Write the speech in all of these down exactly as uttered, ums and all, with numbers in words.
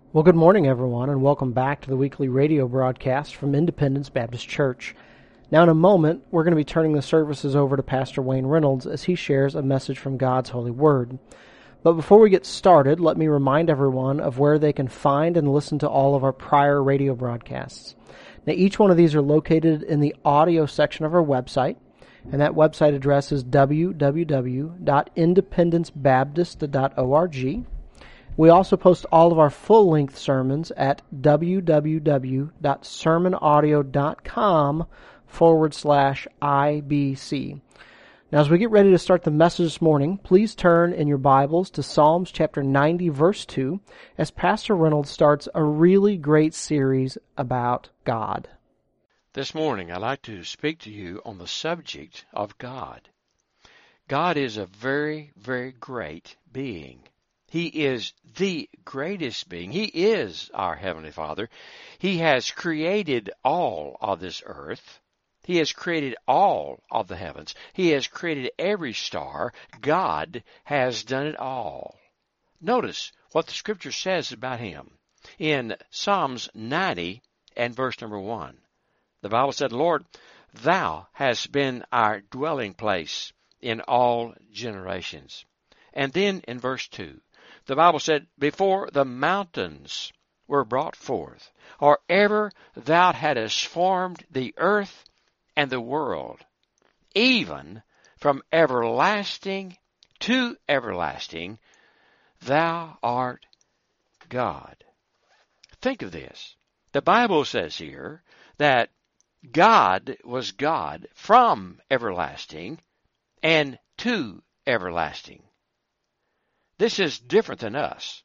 Well, good morning, everyone, and welcome back to the weekly radio broadcast from Independence Baptist Church. Now, in a moment, we're going to be turning the services over to Pastor Wayne Reynolds as he shares a message from God's holy word. But before we get started, let me remind everyone of where they can find and listen to all of our prior radio broadcasts. Now, each one of these are located in the audio section of our website, and that website address is w w w dot independence baptist dot org. We also post all of our full-length sermons at w w w dot sermon audio dot com forward slash I B C. Now, as we get ready to start the message this morning, please turn in your Bibles to Psalms chapter ninety, verse two, as Pastor Reynolds starts a really great series about God. This morning, I'd like to speak to you on the subject of God. God is a very, very great being. He is the greatest being. He is our Heavenly Father. He has created all of this earth. He has created all of the heavens. He has created every star. God has done it all. Notice what the Scripture says about Him. In Psalms ninety and verse number one, the Bible said, Lord, Thou hast been our dwelling place in all generations. And then in verse two, the Bible said, before the mountains were brought forth, or ever thou hadst formed the earth and the world, even from everlasting to everlasting, thou art God. Think of this. The Bible says here that God was God from everlasting and to everlasting. This is different than us.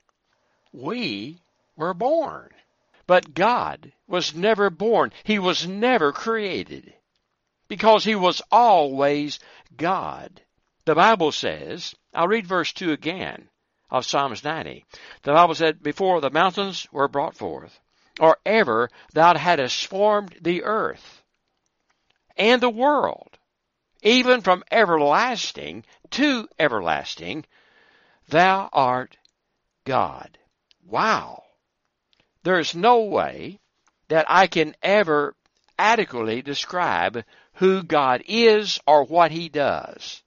We were born. But God was never born. He was never created. Because He was always God. The Bible says, I'll read verse two again of Psalms ninety. The Bible said, before the mountains were brought forth, or ever thou hadst formed the earth and the world, even from everlasting to everlasting, Thou art God. Wow. There's no way that I can ever adequately describe who God is or what He does.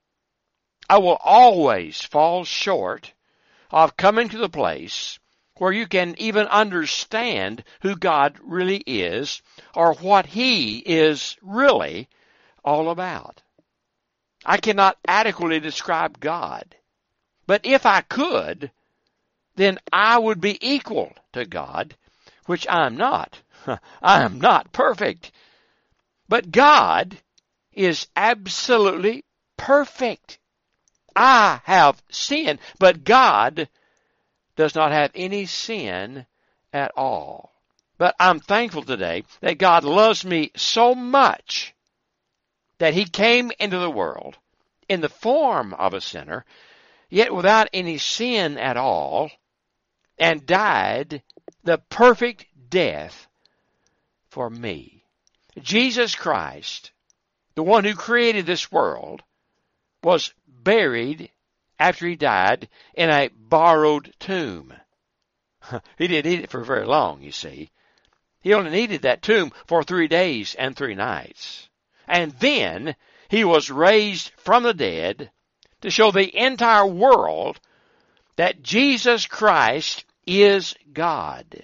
I will always fall short of coming to the place where you can even understand who God really is or what He is really all about. I cannot adequately describe God. But if I could, then I would be equal to God, which I am not. I am not perfect. But God is absolutely perfect. I have sinned, but God does not have any sin at all. But I'm thankful today that God loves me so much that He came into the world in the form of a sinner, yet without any sin at all, and died the perfect death for me. Jesus Christ, the one who created this world, was buried after He died in a borrowed tomb. He didn't need it for very long, you see. He only needed that tomb for three days and three nights. And then He was raised from the dead to show the entire world that Jesus Christ is God.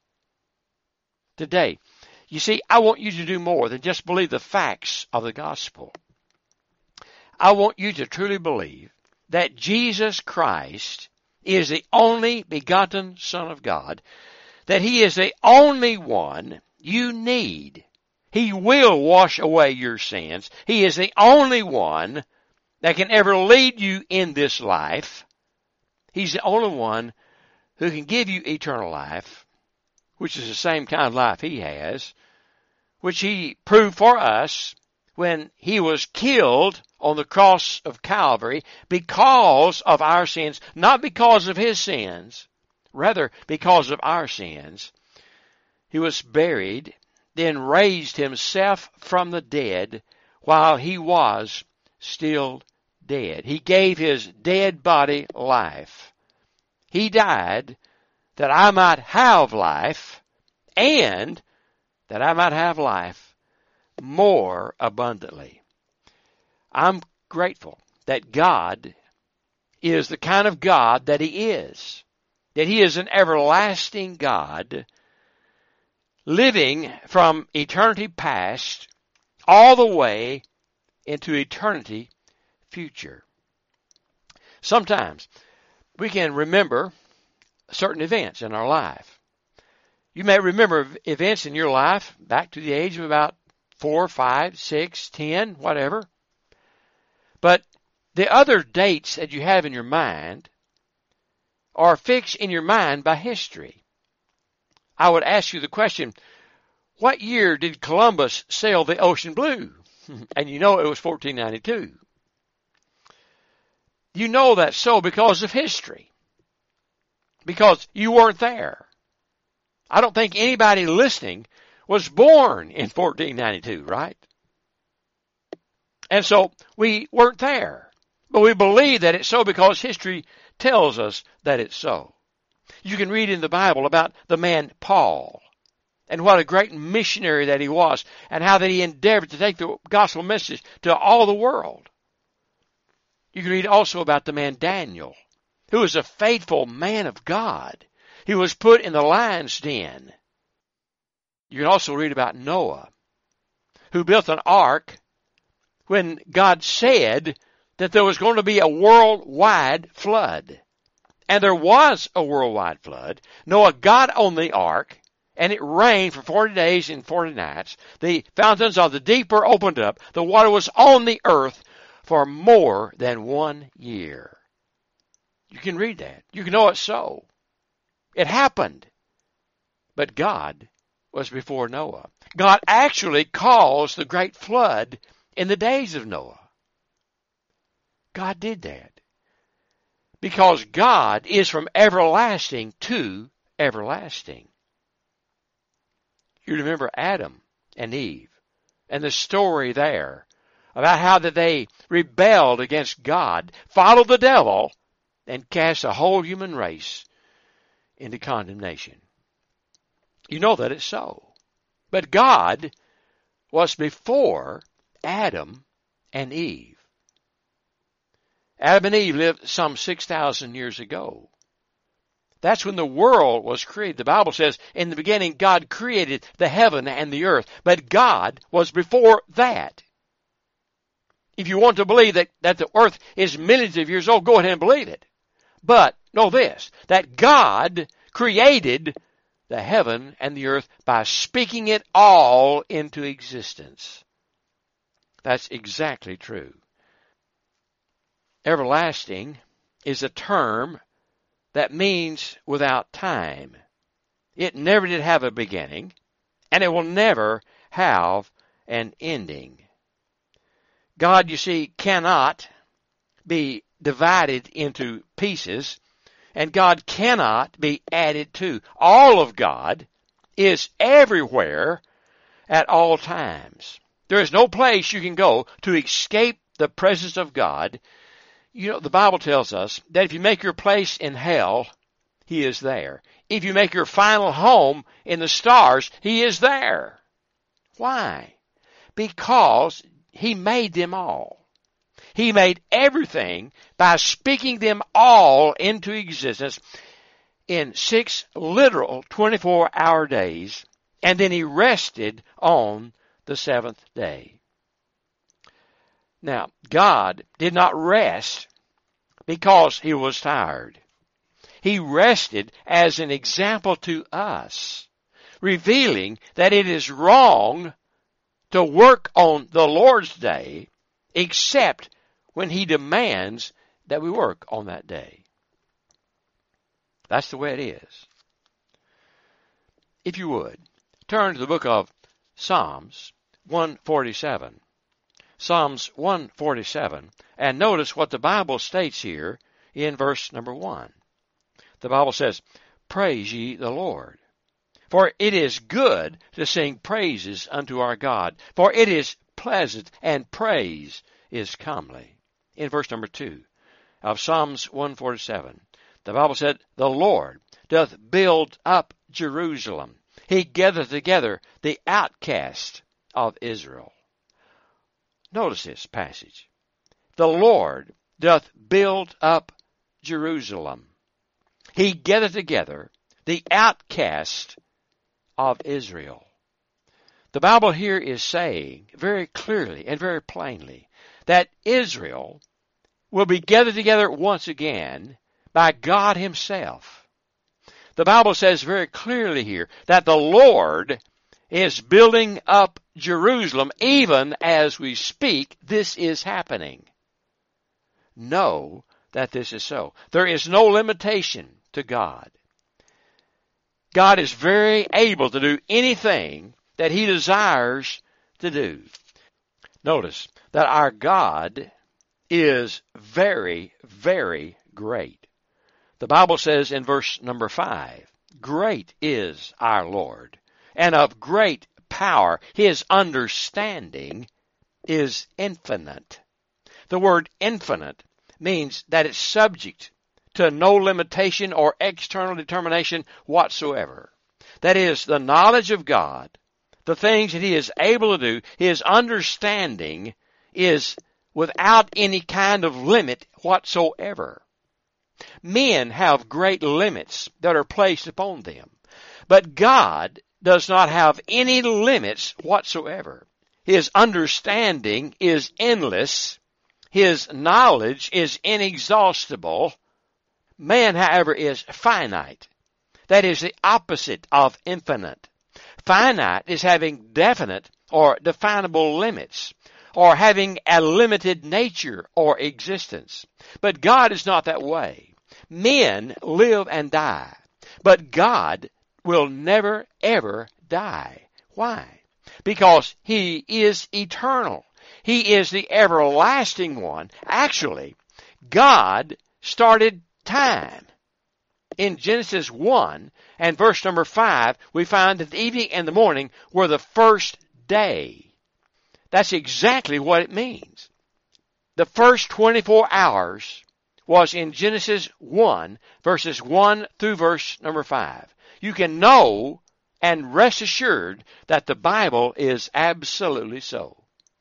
Today, you see, I want you to do more than just believe the facts of the gospel. I want you to truly believe that Jesus Christ is the only begotten Son of God, that He is the only one you need. He will wash away your sins. He is the only one that can ever lead you in this life. He's the only one who can give you eternal life, which is the same kind of life He has, which He proved for us when He was killed on the cross of Calvary because of our sins, not because of His sins, rather because of our sins. He was buried, then raised Himself from the dead while He was still dead. He gave His dead body life. He died that I might have life, and that I might have life more abundantly. I'm grateful that God is the kind of God that He is, that He is an everlasting God, living from eternity past all the way into eternity future. Sometimes we can remember certain events in our life. You may remember events in your life back to the age of about four, five, six, ten, whatever. But the other dates that you have in your mind are fixed in your mind by history. I would ask you the question, what year did Columbus sail the ocean blue? And you know it was fourteen ninety-two. You know that's so because of history. Because you weren't there. I don't think anybody listening was born in fourteen ninety-two, right? And so we weren't there. But we believe that it's so because history tells us that it's so. You can read in the Bible about the man Paul, and what a great missionary that he was, and how that he endeavored to take the gospel message to all the world. You can read also about the man Daniel, who was a faithful man of God. He was put in the lion's den. You can also read about Noah, who built an ark when God said that there was going to be a worldwide flood. And there was a worldwide flood. Noah got on the ark, and it rained for forty days and forty nights. The fountains of the deep were opened up. The water was on the earth for more than one year. You can read that. You can know it's so. It happened. But God was before Noah. God actually caused the great flood in the days of Noah. God did that. Because God is from everlasting to everlasting. You remember Adam and Eve and the story there about how that they rebelled against God, followed the devil, and cast the whole human race into condemnation. You know that it's so. But God was before Adam and Eve. Adam and Eve lived some six thousand years ago. That's when the world was created. The Bible says, in the beginning, God created the heaven and the earth. But God was before that. If you want to believe that, that the earth is millions of years old, go ahead and believe it. But know this, that God created the heaven and the earth by speaking it all into existence. That's exactly true. Everlasting is a term that means without time. It never did have a beginning, and it will never have an ending. God, you see, cannot be divided into pieces, and God cannot be added to. All of God is everywhere at all times. There is no place you can go to escape the presence of God. You know, the Bible tells us that if you make your place in hell, He is there. If you make your final home in the stars, He is there. Why? Because He made them all. He made everything by speaking them all into existence in six literal twenty-four hour days, and then He rested on the seventh day. Now, God did not rest because He was tired. He rested as an example to us, revealing that it is wrong to work on the Lord's day except when He demands that we work on that day. That's the way it is. If you would, turn to the book of Psalms one forty-seven. Psalms one forty-seven, and notice what the Bible states here in verse number one. The Bible says, "Praise ye the Lord, for it is good to sing praises unto our God, for it is pleasant, and praise is comely." In verse number two of Psalms one forty-seven, the Bible said, "The Lord doth build up Jerusalem. He gathereth together the outcast of Israel. Notice this passage. The Lord doth build up Jerusalem. He gathereth together the outcast of Israel. The Bible here is saying very clearly and very plainly that Israel will be gathered together once again by God Himself. The Bible says very clearly here that the Lord is building up Jerusalem. Even as we speak, this is happening. Know that this is so. There is no limitation to God. God is very able to do anything that He desires to do. Notice that our God is very, very great. The Bible says in verse number five, great is our Lord, and of great power. His understanding is infinite. The word infinite means that it's subject to no limitation or external determination whatsoever. That is, the knowledge of God, the things that He is able to do, His understanding is without any kind of limit whatsoever. Men have great limits that are placed upon them, but God does not have any limits whatsoever. His understanding is endless. His knowledge is inexhaustible. Man, however, is finite. That is the opposite of infinite. Finite is having definite or definable limits, or having a limited nature or existence. But God is not that way. Men live and die, but God will never, ever die. Why? Because He is eternal. He is the everlasting one. Actually, God started time. In Genesis one and verse number five, we find that the evening and the morning were the first day. That's exactly what it means. The first twenty-four hours was in Genesis one, verses one through verse number five. You can know and rest assured that the Bible is absolutely so.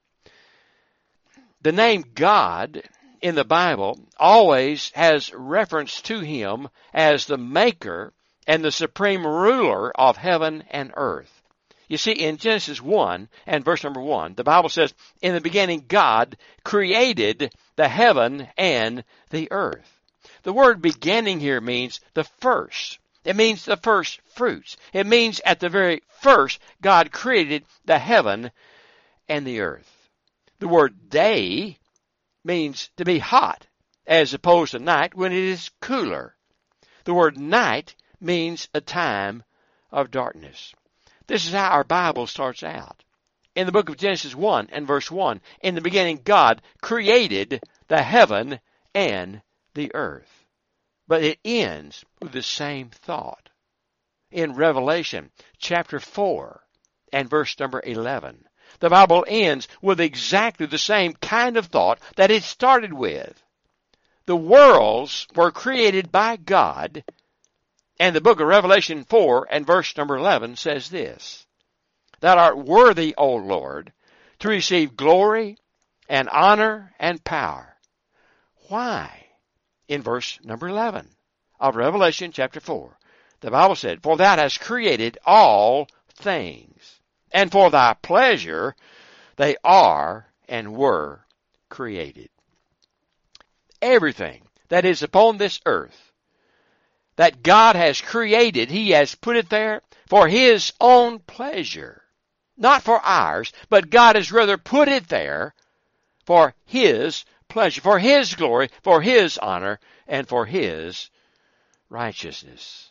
The name God in the Bible always has reference to Him as the maker and the supreme ruler of heaven and earth. You see, in Genesis one and verse number one, the Bible says, in the beginning God created the heaven and the earth. The word beginning here means the first. It means the first fruits. It means at the very first God created the heaven and the earth. The word day means to be hot as opposed to night when it is cooler. The word night means a time of darkness. This is how our Bible starts out. In the book of Genesis one and verse one, in the beginning God created the heaven and the earth. But it ends with the same thought. In Revelation chapter four and verse number eleven, the Bible ends with exactly the same kind of thought that it started with. The worlds were created by God, and the book of Revelation four and verse number eleven says this, Thou art worthy, O Lord, to receive glory and honor and power. Why? In verse number eleven of Revelation chapter four, the Bible said, For thou hast created all things, and for thy pleasure they are and were created. Everything that is upon this earth that God has created, He has put it there for His own pleasure. Not for ours, but God has rather put it there for His pleasure, for His glory, for His honor, and for His righteousness.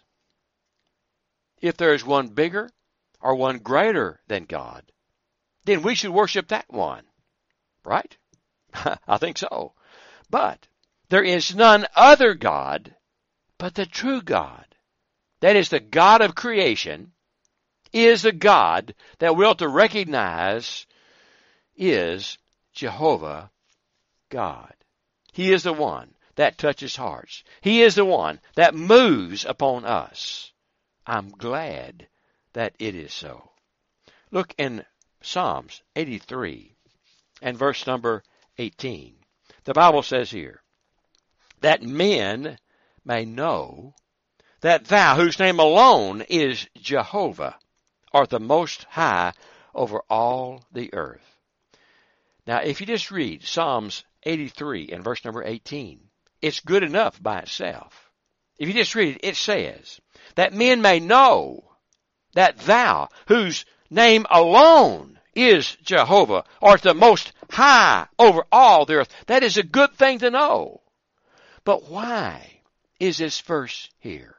If there is one bigger or one greater than God, then we should worship that one. Right? I think so. But there is none other God but the true God. That is the God of creation, is the God that we ought to recognize is Jehovah God. He is the one that touches hearts. He is the one that moves upon us. I'm glad that it is so. Look in Psalms eighty-three and verse number eighteen. The Bible says here, that men may know that thou, whose name alone is Jehovah, art the most high over all the earth. Now, if you just read Psalms eighty-three and verse number eighteen, it's good enough by itself. If you just read it, it says, that men may know that thou, whose name alone is Jehovah, art the most high over all the earth. That is a good thing to know. But why is this verse here?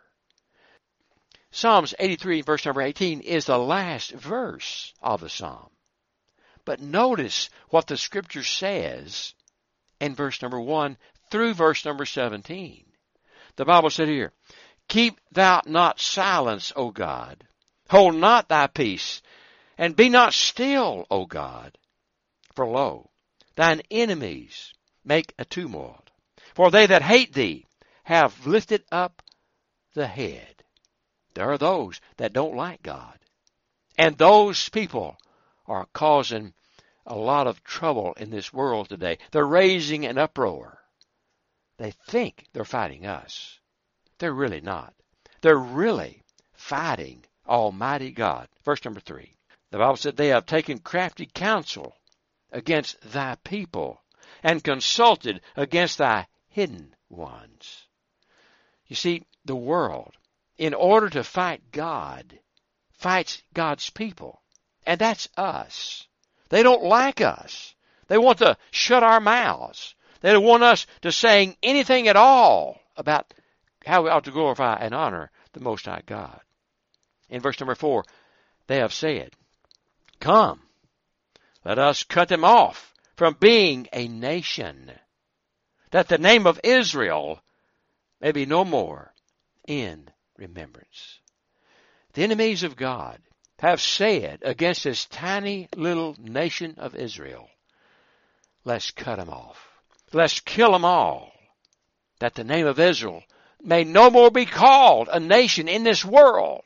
Psalms eighty-three, verse number eighteen, is the last verse of the psalm. But notice what the Scripture says in verse number one through verse number seventeen. The Bible said here, keep thou not silence, O God. Hold not thy peace, and be not still, O God. For lo, thine enemies make a tumult. For they that hate thee have lifted up the head. There are those that don't like God. And those people are causing a lot of trouble in this world today. They're raising an uproar. They think they're fighting us. They're really not. They're really fighting Almighty God. Verse number three. The Bible said, they have taken crafty counsel against thy people and consulted against thy hidden ones. You see, the world, in order to fight God, fights God's people. And that's us. They don't like us. They want to shut our mouths. They don't want us to saying anything at all about how we ought to glorify and honor the Most High God. In verse number four, they have said, come, let us cut them off from being a nation, that the name of Israel may be no more in remembrance. The enemies of God have said against this tiny little nation of Israel, let's cut them off. Let's kill them all, that the name of Israel may no more be called a nation in this world.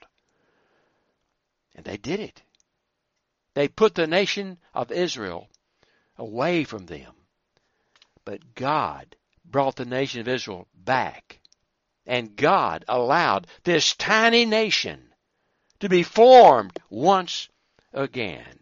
And they did it. They put the nation of Israel away from them. But God brought the nation of Israel back. And God allowed this tiny nation to be formed once again.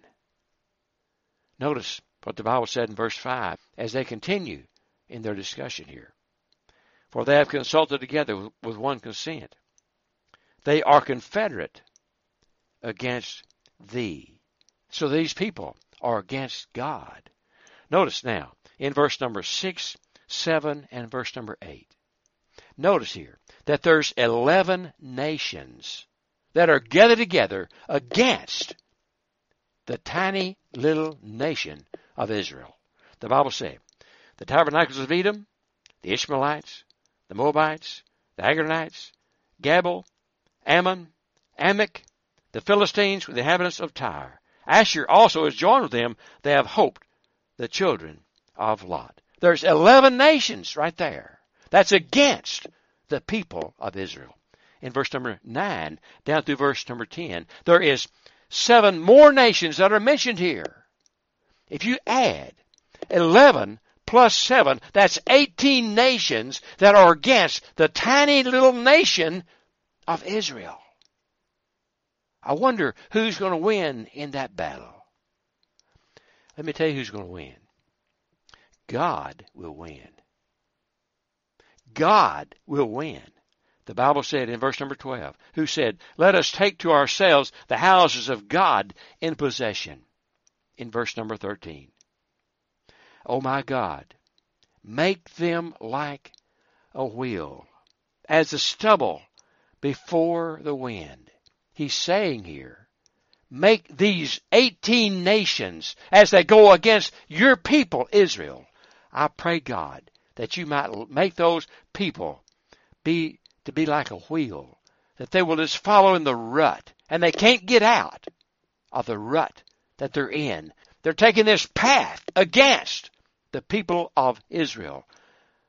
Notice what the Bible said in verse five as they continue in their discussion here. For they have consulted together with one consent. They are confederate against thee. So these people are against God. Notice now in verse number six, seven, and verse number eight. Notice here that there's eleven nations that are gathered together against the tiny little nation of Israel. The Bible says, the tabernacles of Edom, the Ishmaelites, the Moabites, the Agarites, Gabal, Ammon, Amalek, the Philistines with the inhabitants of Tyre. Asher also is joined with them. They have hoped the children of Lot. There's eleven nations right there. That's against the people of Israel. In verse number nine down through verse number ten, there is seven more nations that are mentioned here. If you add eleven plus seven, that's eighteen nations that are against the tiny little nation of Israel. I wonder who's going to win in that battle. Let me tell you who's going to win. God will win. God will win. The Bible said in verse number twelve, who said, let us take to ourselves the houses of God in possession. In verse number thirteen. O my God, make them like a wheel, as the stubble before the wind. He's saying here, make these eighteen nations as they go against your people, Israel. I pray, God, that you might make those people be to be like a wheel, that they will just follow in the rut, and they can't get out of the rut that they're in. They're taking this path against the people of Israel.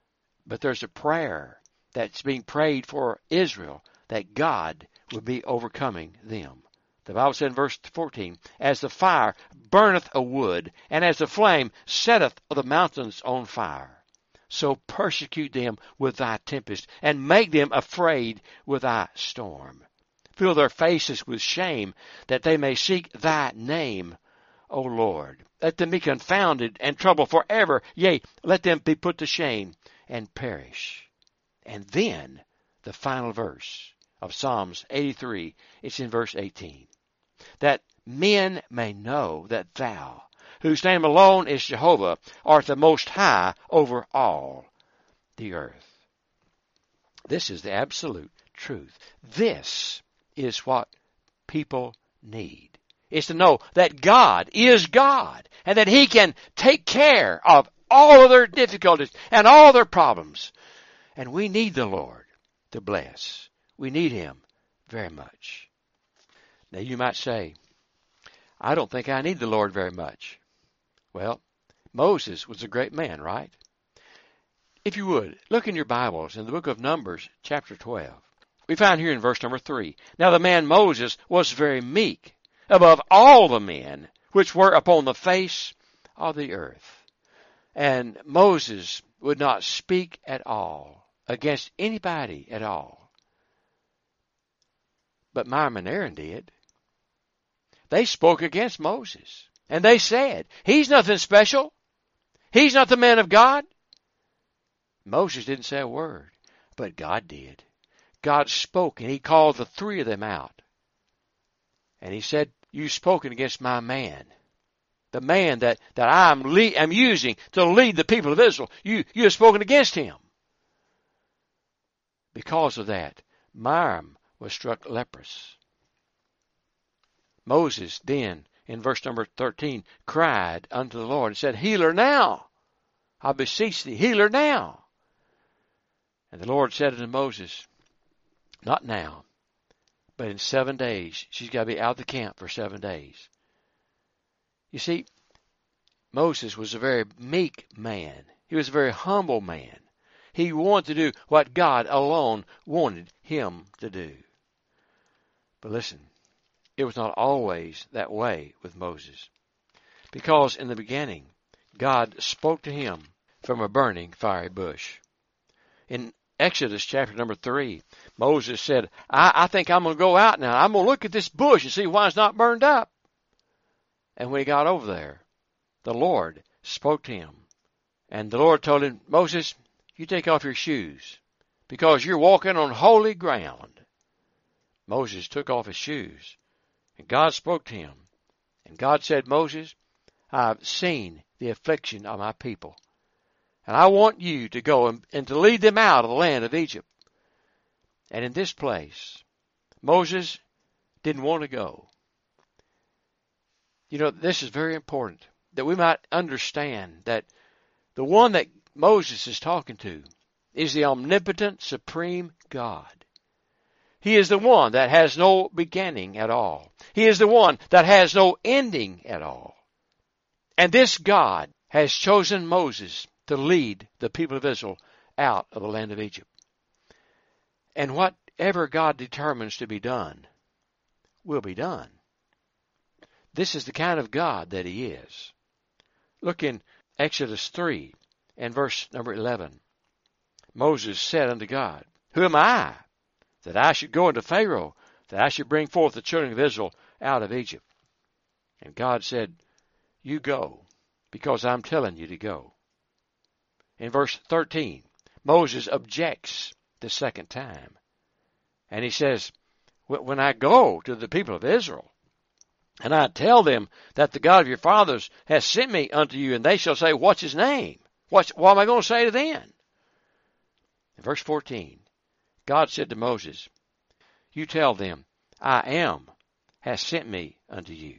But there's a prayer that's being prayed for Israel, that God would be overcoming them. The Bible said in verse fourteen, as the fire burneth a wood, and as the flame setteth the mountains on fire, so persecute them with thy tempest, and make them afraid with thy storm. Fill their faces with shame, that they may seek thy name, O Lord. Let them be confounded and troubled forever. Yea, let them be put to shame and perish. And then the final verse of Psalms eighty-three, it's in verse eighteen. That men may know that thou, whose name alone is Jehovah, art the most high over all the earth. This is the absolute truth. This is what people need. It's to know that God is God, and that He can take care of all of their difficulties and all their problems. And we need the Lord to bless. We need Him very much. Now you might say, I don't think I need the Lord very much. Well, Moses was a great man, right? If you would, look in your Bibles in the book of Numbers, chapter twelve. We find here in verse number three, now the man Moses was very meek above all the men which were upon the face of the earth. And Moses would not speak at all against anybody at all. But Miriam and Aaron did. They spoke against Moses. And they said, he's nothing special. He's not the man of God. Moses didn't say a word, but God did. God spoke, and He called the three of them out. And He said, you've spoken against my man. The man that, that I'm, le- I'm using to lead the people of Israel. You, you have spoken against him. Because of that, Miriam was struck leprous. Moses then, in verse number thirteen, cried unto the Lord and said, heal her now. I beseech thee, heal her now. And the Lord said unto Moses, not now, but in seven days. She's got to be out of the camp for seven days. You see, Moses was a very meek man. He was a very humble man. He wanted to do what God alone wanted him to do. But listen, it was not always that way with Moses. Because in the beginning, God spoke to him from a burning fiery bush. In Exodus chapter number three, Moses said, I, I think I'm going to go out now. I'm going to look at this bush and see why it's not burned up. And when he got over there, the Lord spoke to him. And the Lord told him, Moses, you take off your shoes because you're walking on holy ground. Moses took off his shoes, and God spoke to him. And God said, Moses, I've seen the affliction of my people, and I want you to go and, and to lead them out of the land of Egypt. And in this place, Moses didn't want to go. You know, this is very important, that we might understand that the one that Moses is talking to is the omnipotent, supreme God. He is the one that has no beginning at all. He is the one that has no ending at all. And this God has chosen Moses to lead the people of Israel out of the land of Egypt. And whatever God determines to be done will be done. This is the kind of God that He is. Look in Exodus three and verse number eleven. Moses said unto God, who am I, that I should go unto Pharaoh, that I should bring forth the children of Israel out of Egypt? And God said, you go, because I'm telling you to go. In verse thirteen, Moses objects the second time. And he says, when I go to the people of Israel, and I tell them that the God of your fathers has sent me unto you, and they shall say, what's his name? What's, what am I going to say to them? In verse fourteen, God said to Moses, you tell them, I am, has sent me unto you.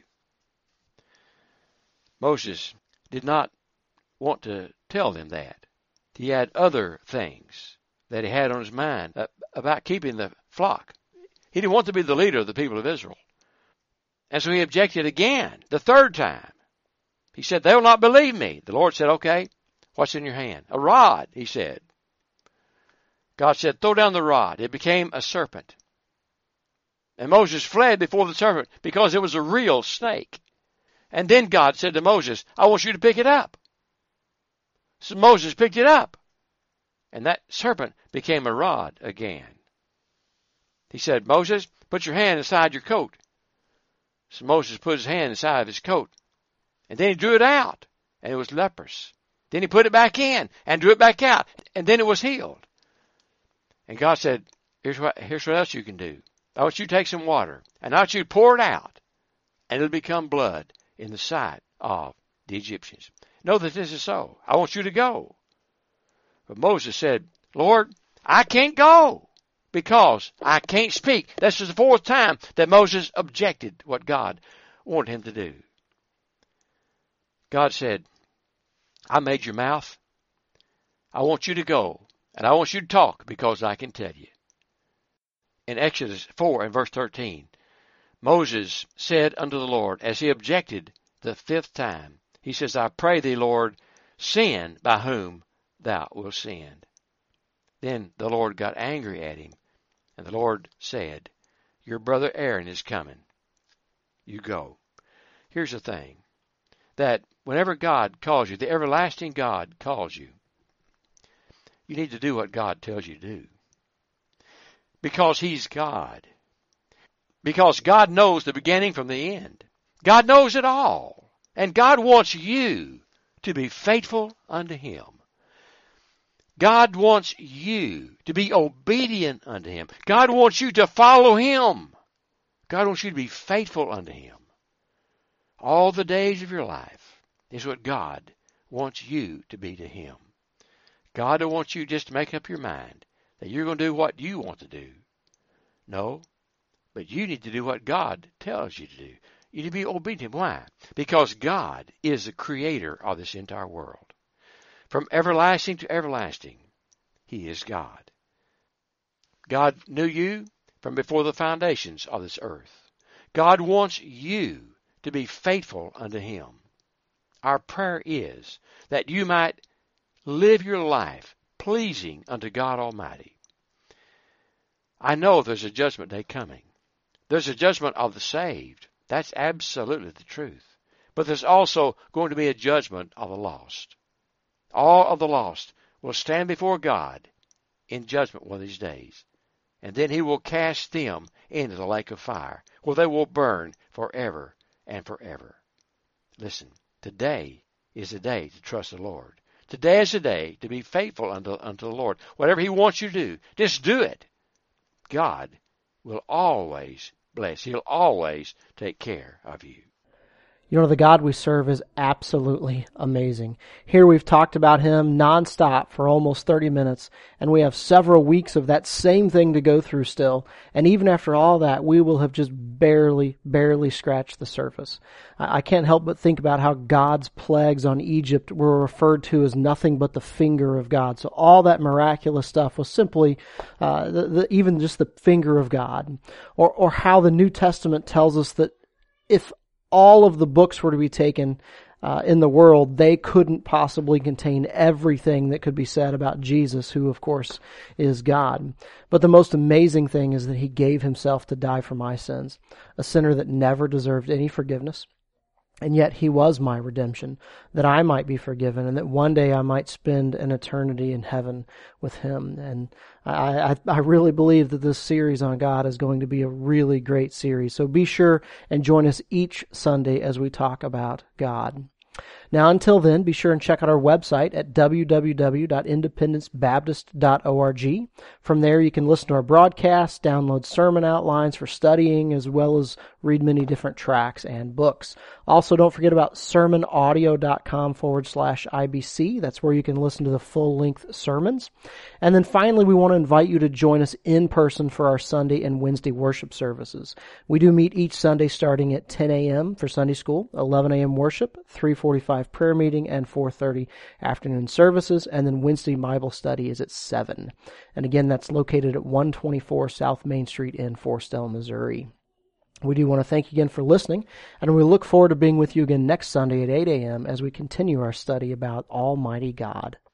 Moses did not want to tell them that. He had other things that he had on his mind about keeping the flock. He didn't want to be the leader of the people of Israel. And so he objected again, the third time. He said, they will not believe me. The Lord said, okay, what's in your hand? A rod, he said. God said, throw down the rod. It became a serpent. And Moses fled before the serpent because it was a real snake. And then God said to Moses, I want you to pick it up. So Moses picked it up. And that serpent became a rod again. He said, Moses, put your hand inside your coat. So Moses put his hand inside of his coat. And then he drew it out. And it was leprous. Then he put it back in and drew it back out. And then it was healed. And God said, here's what, here's what else you can do. I want you to take some water. And I want you to pour it out. And it'll become blood in the sight of the Egyptians. Know that this is so. I want you to go. But Moses said, Lord, I can't go because I can't speak. This is the fourth time that Moses objected what God wanted him to do. God said, I made your mouth. I want you to go, and I want you to talk because I can tell you. In Exodus four and verse thirteen, Moses said unto the Lord, as he objected the fifth time, he says, I pray thee, Lord, send by whom thou wilt send. Then the Lord got angry at him, and the Lord said, your brother Aaron is coming. You go. Here's the thing, that whenever God calls you, the everlasting God calls you, you need to do what God tells you to do. Because He's God. Because God knows the beginning from the end. God knows it all. And God wants you to be faithful unto Him. God wants you to be obedient unto Him. God wants you to follow Him. God wants you to be faithful unto Him. All the days of your life is what God wants you to be to Him. God don't want you just to make up your mind that you're going to do what you want to do. No, but you need to do what God tells you to do. You need to be obedient. Why? Because God is the creator of this entire world. From everlasting to everlasting, He is God. God knew you from before the foundations of this earth. God wants you to be faithful unto Him. Our prayer is that you might live your life pleasing unto God Almighty. I know there's a judgment day coming. There's a judgment of the saved. That's absolutely the truth. But there's also going to be a judgment of the lost. All of the lost will stand before God in judgment one of these days. And then He will cast them into the lake of fire, where they will burn forever and forever. Listen, today is the day to trust the Lord. Today is the day to be faithful unto, unto the Lord. Whatever He wants you to do, just do it. God will always bless. He'll always take care of you. You know, the God we serve is absolutely amazing. Here we've talked about Him nonstop for almost thirty minutes, and we have several weeks of that same thing to go through still. And even after all that, we will have just barely, barely scratched the surface. I can't help but think about how God's plagues on Egypt were referred to as nothing but the finger of God. So all that miraculous stuff was simply uh, the, the, even just the finger of God. Or, or how the New Testament tells us that if all of the books were to be taken uh, in the world, they couldn't possibly contain everything that could be said about Jesus, who, of course, is God. But the most amazing thing is that He gave Himself to die for my sins, a sinner that never deserved any forgiveness. And yet He was my redemption, that I might be forgiven, and that one day I might spend an eternity in heaven with Him. And I, I, I really believe that this series on God is going to be a really great series. So be sure and join us each Sunday as we talk about God. Now, until then, be sure and check out our website at w w w dot independence baptist dot org. From there, you can listen to our broadcasts, download sermon outlines for studying, as well as read many different tracts and books. Also, don't forget about sermon audio dot com forward slash I B C. That's where you can listen to the full-length sermons. And then finally, we want to invite you to join us in person for our Sunday and Wednesday worship services. We do meet each Sunday starting at ten a.m. for Sunday school, eleven a.m. worship, three forty-five prayer meeting, and four thirty afternoon services. And then Wednesday Bible study is at seven. And again, that's located at one twenty-four South Main Street in Forestell, Missouri. We do want to thank you again for listening, and we look forward to being with you again next Sunday at eight a.m. as we continue our study about Almighty God.